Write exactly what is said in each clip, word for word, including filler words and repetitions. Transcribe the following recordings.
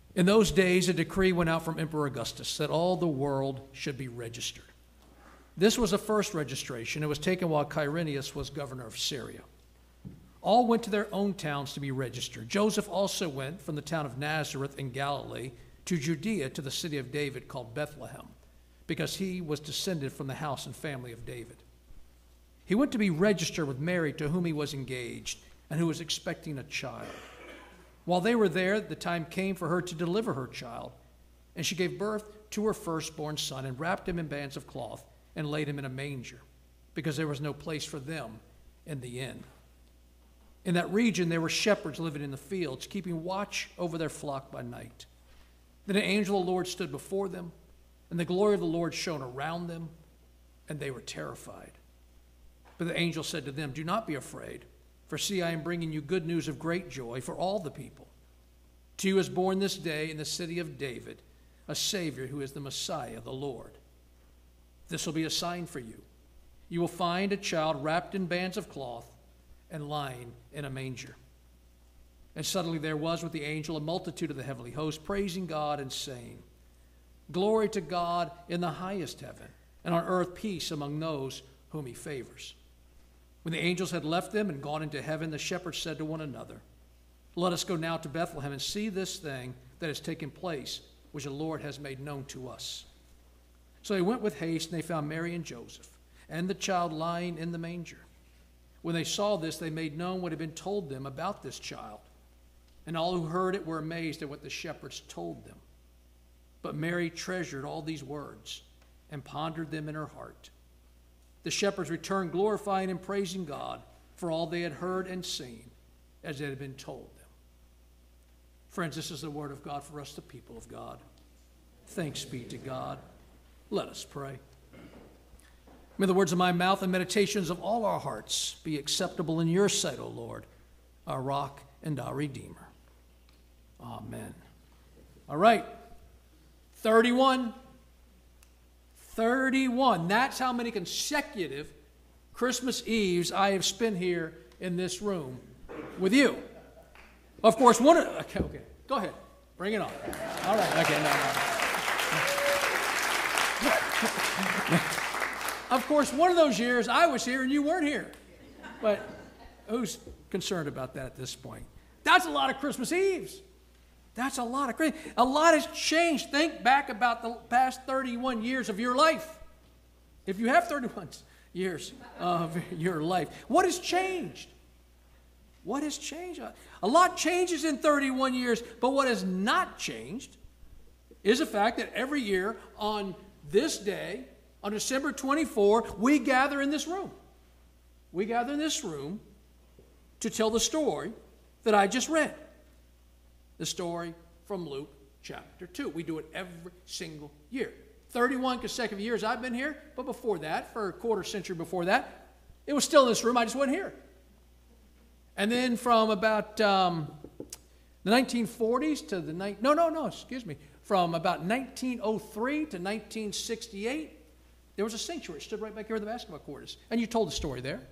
In those days, a decree went out from Emperor Augustus that all the world should be registered. This was the first registration. It was taken while Quirinius was governor of Syria. All went to their own towns to be registered. Joseph also went from the town of Nazareth in Galilee to Judea to the city of David called Bethlehem, because he was descended from the house and family of David. He went to be registered with Mary, to whom he was engaged, and who was expecting a child. While they were there, the time came for her to deliver her child, and she gave birth to her firstborn son and wrapped him in bands of cloth and laid him in a manger, because there was no place for them in the inn. In that region there were shepherds living in the fields, keeping watch over their flock by night. Then an angel of the Lord stood before them, and the glory of the Lord shone around them, and they were terrified. But the angel said to them, "Do not be afraid, for see, I am bringing you good news of great joy for all the people. To you is born this day in the city of David a Savior who is the Messiah, the Lord. This will be a sign for you. You will find a child wrapped in bands of cloth and lying in a manger." And suddenly there was with the angel a multitude of the heavenly host, praising God and saying, "Glory to God in the highest heaven, and on earth peace among those whom he favors." When the angels had left them and gone into heaven, the shepherds said to one another, "Let us go now to Bethlehem and see this thing that has taken place, which the Lord has made known to us." So they went with haste, and they found Mary and Joseph, and the child lying in the manger. When they saw this, they made known what had been told them about this child. And all who heard it were amazed at what the shepherds told them. But Mary treasured all these words and pondered them in her heart. The shepherds returned, glorifying and praising God for all they had heard and seen, as it had been told them. Friends, this is the word of God for us, the people of God. Thanks be to God. Let us pray. May the words of my mouth and meditations of all our hearts be acceptable in your sight, O Lord, our rock and our Redeemer. Amen. All right. thirty-one. thirty-one. That's how many consecutive Christmas Eves I have spent here in this room with you. Of course, one of... Okay, okay. Go ahead. Bring it on. All right. Okay, no, no. Of course, one of those years I was here and you weren't here. But who's concerned about that at this point? That's a lot of Christmas Eves. That's a lot of Christmas. A lot has changed. Think back about the past thirty-one years of your life. If you have thirty-one years of your life, what has changed? What has changed? A lot changes in thirty-one years, but what has not changed is the fact that every year on this day, on December twenty-fourth, we gather in this room. We gather in this room to tell the story that I just read. The story from Luke chapter two. We do it every single year. thirty-one consecutive years I've been here, but before that, for a quarter century before that, it was still in this room. I just wasn't here. And then from about um, the nineteen forties to the... Ni- no, no, no, excuse me. From about nineteen oh three to nineteen sixty-eight, there was a sanctuary. It stood right back here where the basketball court is. And you told the story there.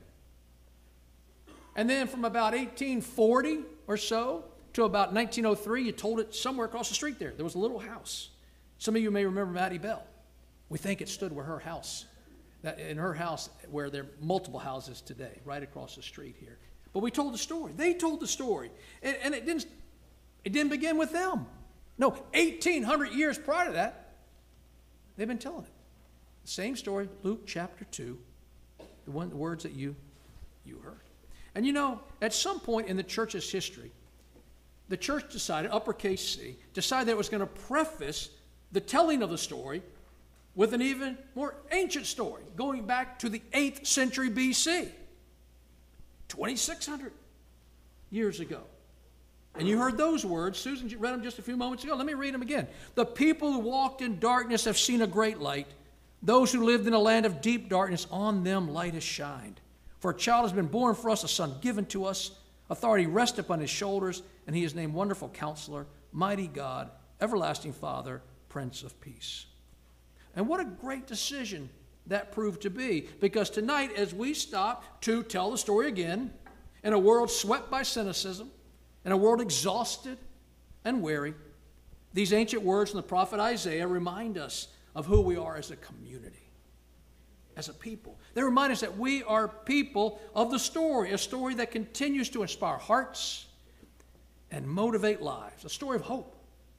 And then from about eighteen forty or so to about nineteen oh three, you told it somewhere across the street there. There was a little house. Some of you may remember Maddie Bell. We think it stood where her house, that in her house where there are multiple houses today, right across the street here. But we told the story. They told the story. And, and it didn't it didn't begin with them. No, eighteen hundred years prior to that, they've been telling it. The same story, Luke chapter two, the one the words that you you heard. And you know, at some point in the church's history, the church decided, uppercase C, decided that it was going to preface the telling of the story with an even more ancient story, going back to the eighth century B C, twenty-six hundred years ago. And you heard those words. Susan read them just a few moments ago. Let me read them again. The people who walked in darkness have seen a great light. Those who lived in a land of deep darkness, on them light has shined. For a child has been born for us, a son given to us. Authority rests upon his shoulders, and he is named Wonderful Counselor, Mighty God, Everlasting Father, Prince of Peace. And what a great decision that proved to be. Because tonight, as we stop to tell the story again, in a world swept by cynicism, in a world exhausted and weary, These ancient words from the prophet Isaiah remind us of who we are as a community, as a people. They remind us that we are people of the story, a story that continues to inspire hearts and motivate lives, a story of hope.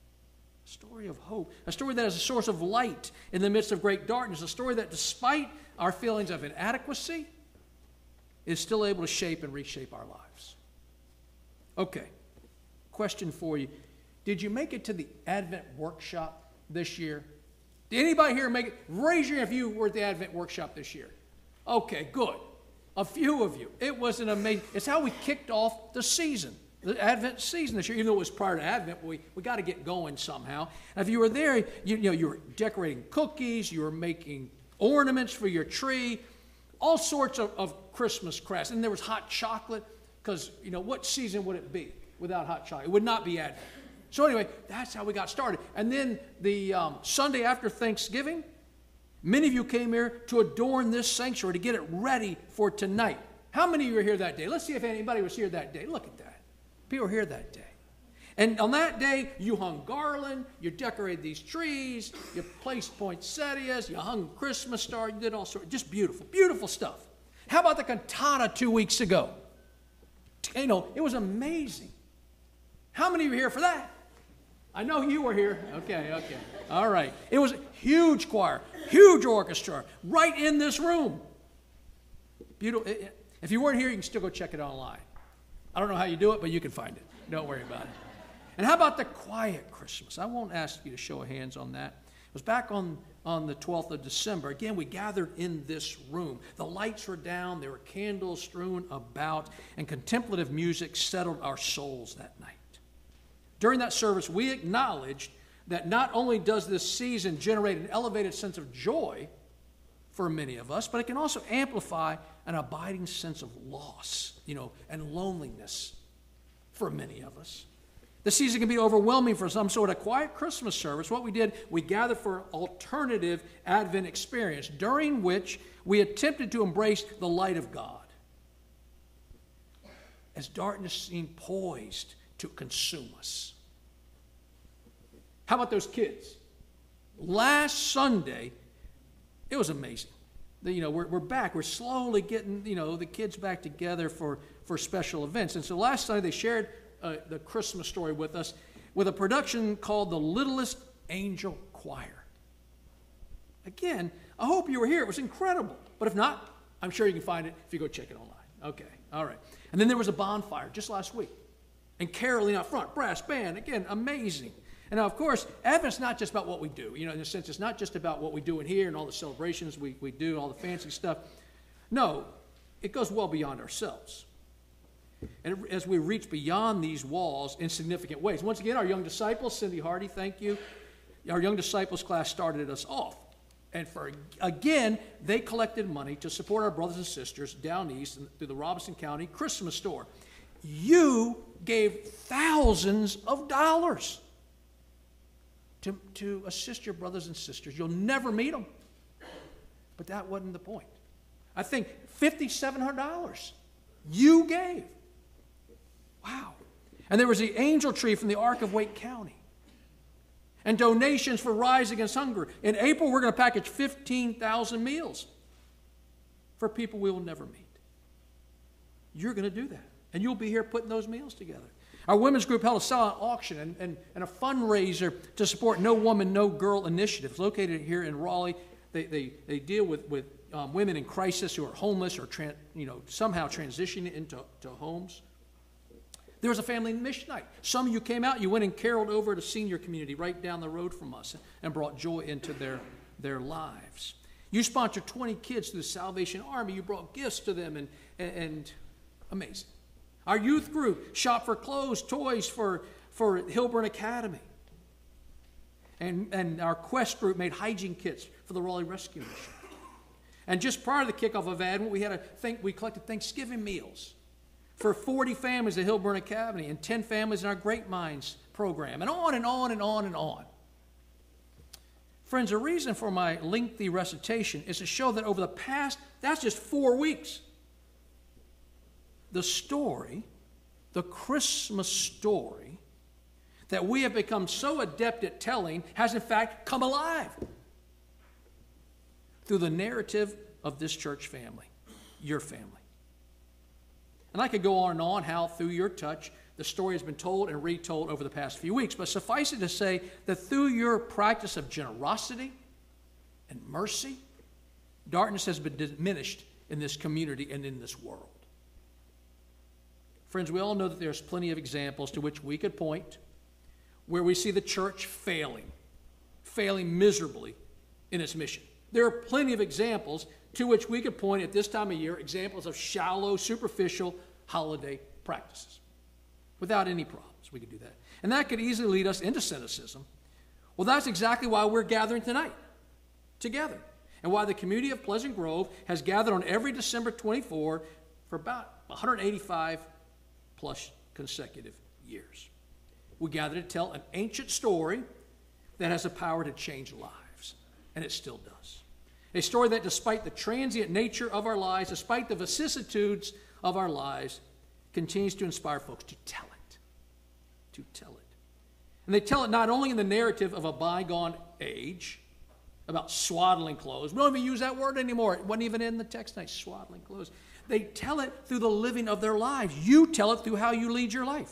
A story of hope, a story that is a source of light in the midst of great darkness, a story that despite our feelings of inadequacy is still able to shape and reshape our lives. Okay, question for you. Did you make it to the Advent workshop this year? Did anybody here make it? Raise your hand if you were at the Advent workshop this year. Okay, good. A few of you. It was an amazing, it's how we kicked off the season. The Advent season this year, even though it was prior to Advent, we, we got to get going somehow. And if you were there, you, you know, you were decorating cookies, you were making ornaments for your tree, all sorts of, of Christmas crafts. And there was hot chocolate, because, you know, what season would it be without hot chocolate? It would not be Advent. So anyway, that's how we got started. And then the um, Sunday after Thanksgiving, many of you came here to adorn this sanctuary, to get it ready for tonight. How many of you were here that day? Let's see if anybody was here that day. Look at that. People were here that day. And on that day, you hung garland, you decorated these trees, you placed poinsettias, you hung Christmas stars, you did all sorts, just beautiful, beautiful stuff. How about the cantata two weeks ago? You know, it was amazing. How many of you were here for that? I know you were here. Okay, okay. All right. It was a huge choir, huge orchestra, right in this room. Beautiful. If you weren't here, you can still go check it online. I don't know how you do it, but you can find it. Don't worry about it. And how about the quiet Christmas? I won't ask you to show of hands on that. It was back on, on the twelfth of December. Again, we gathered in this room. The lights were down. There were candles strewn about, and contemplative music settled our souls that night. During that service, we acknowledged that not only does this season generate an elevated sense of joy for many of us, but it can also amplify an abiding sense of loss, you know, and loneliness for many of us. The season can be overwhelming for some, so at a quiet Christmas service, what we did, we gathered for an alternative Advent experience, during which we attempted to embrace the light of God as darkness seemed poised to consume us. How about those kids? Last Sunday, it was amazing. The, you know, we're, we're back. We're slowly getting, you know, the kids back together for, for special events. And so last Sunday they shared uh, the Christmas story with us with a production called The Littlest Angel Choir. Again, I hope you were here. It was incredible. But if not, I'm sure you can find it if you go check it online. Okay, all right. And then there was a bonfire just last week. And caroling out front, brass band, again, amazing. And now, of course, Advent's not just about what we do. You know, in a sense, it's not just about what we do in here and all the celebrations we, we do, all the fancy stuff. No, it goes well beyond ourselves. And as we reach beyond these walls in significant ways. Once again, our young disciples, Cindy Hardy, thank you. Our young disciples class started us off. And for again, they collected money to support our brothers and sisters down east through the Robeson County Christmas store. You gave thousands of dollars to, to assist your brothers and sisters. You'll never meet them. But that wasn't the point. I think five thousand seven hundred dollars you gave. Wow. And there was the angel tree from the Ark of Wake County. And donations for Rise Against Hunger. In April, we're going to package fifteen thousand meals for people we will never meet. You're going to do that. And you'll be here putting those meals together. Our women's group held a silent auction and, and, and a fundraiser to support No Woman, No Girl initiatives located here in Raleigh. They, they, they deal with, with um, women in crisis who are homeless or tran, you know, somehow transitioning into to homes. There was a family mission night. Some of you came out, you went and caroled over to senior community right down the road from us and brought joy into their, their lives. You sponsored twenty kids through the Salvation Army. You brought gifts to them, and, and, and amazing. Our youth group shopped for clothes, toys for, for Hillburn Academy. And, and our Quest group made hygiene kits for the Raleigh Rescue Mission. And just prior to the kickoff of Advent, we had a think we collected Thanksgiving meals for forty families at Hillburn Academy and ten families in our Great Minds program, and on and on and on and on. Friends, the reason for my lengthy recitation is to show that over the past, that's just four weeks, the story, the Christmas story that we have become so adept at telling has in fact come alive through the narrative of this church family, your family. And I could go on and on how through your touch the story has been told and retold over the past few weeks, but suffice it to say that through your practice of generosity and mercy, darkness has been diminished in this community and in this world. Friends, we all know that there's plenty of examples to which we could point where we see the church failing, failing miserably in its mission. There are plenty of examples to which we could point at this time of year, examples of shallow, superficial holiday practices. Without any problems, we could do that. And that could easily lead us into cynicism. Well, that's exactly why we're gathering tonight, together, and why the community of Pleasant Grove has gathered on every December twenty-fourth for about one hundred eighty-five plus consecutive years. We gather to tell an ancient story that has the power to change lives, and it still does. A story that, despite the transient nature of our lives, despite the vicissitudes of our lives, continues to inspire folks to tell it, to tell it. And they tell it not only in the narrative of a bygone age, about swaddling clothes. We don't even use that word anymore. It wasn't even in the text tonight, swaddling clothes. They tell it through the living of their lives. You tell it through how you lead your life.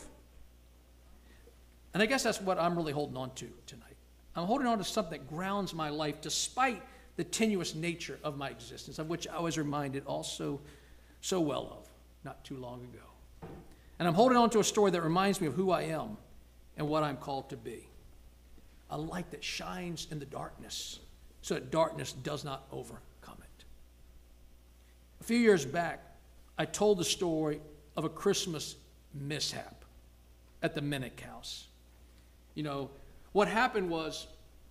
And I guess that's what I'm really holding on to tonight. I'm holding on to something that grounds my life despite the tenuous nature of my existence, of which I was reminded also so well of not too long ago. And I'm holding on to a story that reminds me of who I am and what I'm called to be. A light that shines in the darkness so that darkness does not overcome it. A few years back, I told the story of a Christmas mishap at the Minnick House. You know, what happened was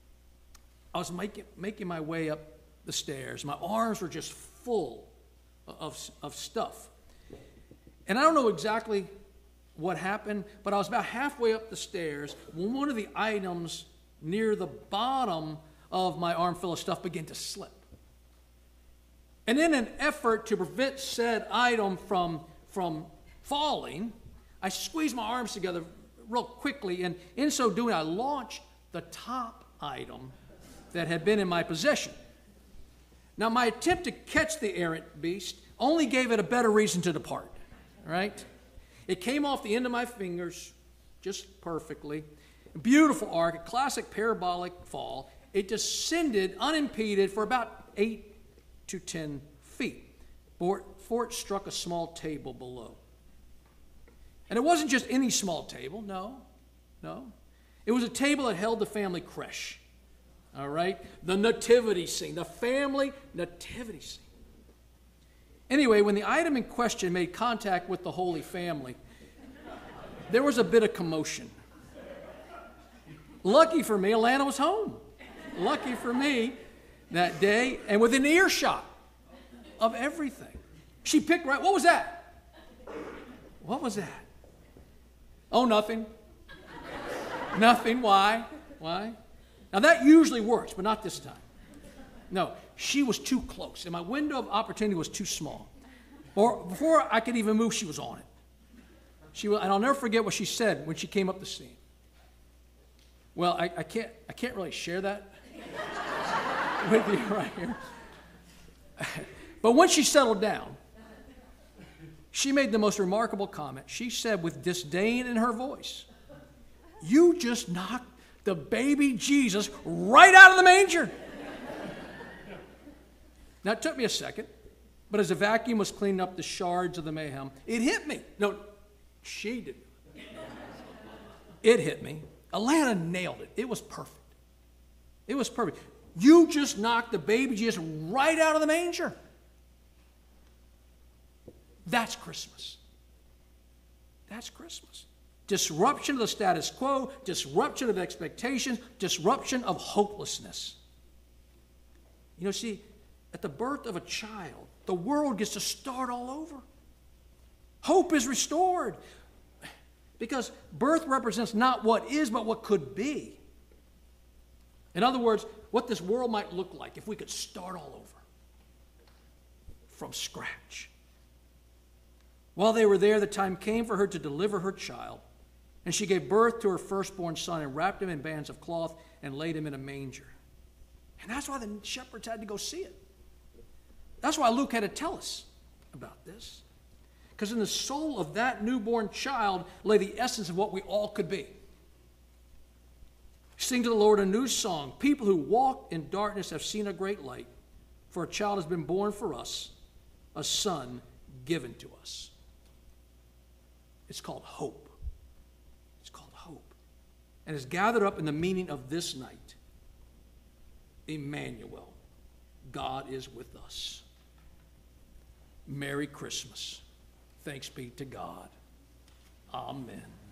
I was making, making my way up the stairs. My arms were just full of, of stuff. And I don't know exactly what happened, but I was about halfway up the stairs when one of the items near the bottom of my arm full of stuff began to slip. And in an effort to prevent said item from, from falling, I squeezed my arms together real quickly, and in so doing, I launched the top item that had been in my possession. Now, my attempt to catch the errant beast only gave it a better reason to depart, right? It came off the end of my fingers just perfectly. Beautiful arc, a classic parabolic fall. It descended unimpeded for about eight to ten feet before it struck a small table below. And it wasn't just any small table, no, no. It was a table that held the family creche, all right? The nativity scene, the family nativity scene. Anyway, when the item in question made contact with the Holy Family, there was a bit of commotion. Lucky for me, Alana was home. Lucky for me that day, and within earshot of everything. She picked right, what was that? What was that? Oh, nothing. Nothing. Why? Why? Now that usually works, but not this time. No, she was too close, and my window of opportunity was too small. Or before I could even move, she was on it. She was, and I'll never forget what she said when she came up the scene. Well, I, I can't I can't really share that with you right here. But when she settled down, she made the most remarkable comment. She said with disdain in her voice, "You just knocked the baby Jesus right out of the manger." Now, it took me a second, but as the vacuum was cleaning up the shards of the mayhem, it hit me. No, she didn't. It hit me. Alana nailed it. It was perfect. It was perfect. You just knocked the baby Jesus right out of the manger. That's Christmas. That's Christmas. Disruption of the status quo, disruption of expectations, disruption of hopelessness. You know, see, at the birth of a child, the world gets to start all over. Hope is restored because birth represents not what is, but what could be. In other words, what this world might look like if we could start all over from scratch. While they were there, the time came for her to deliver her child, And she gave birth to her firstborn son and wrapped him in bands of cloth and laid him in a manger. And that's why the shepherds had to go see it. That's why Luke had to tell us about this. Because in the soul of that newborn child lay the essence of what we all could be. Sing to the Lord a new song. People who walk in darkness have seen a great light. For a child has been born for us, a son given to us. It's called hope. It's called hope. And it's gathered up in the meaning of this night. Emmanuel, God is with us. Merry Christmas. Thanks be to God. Amen.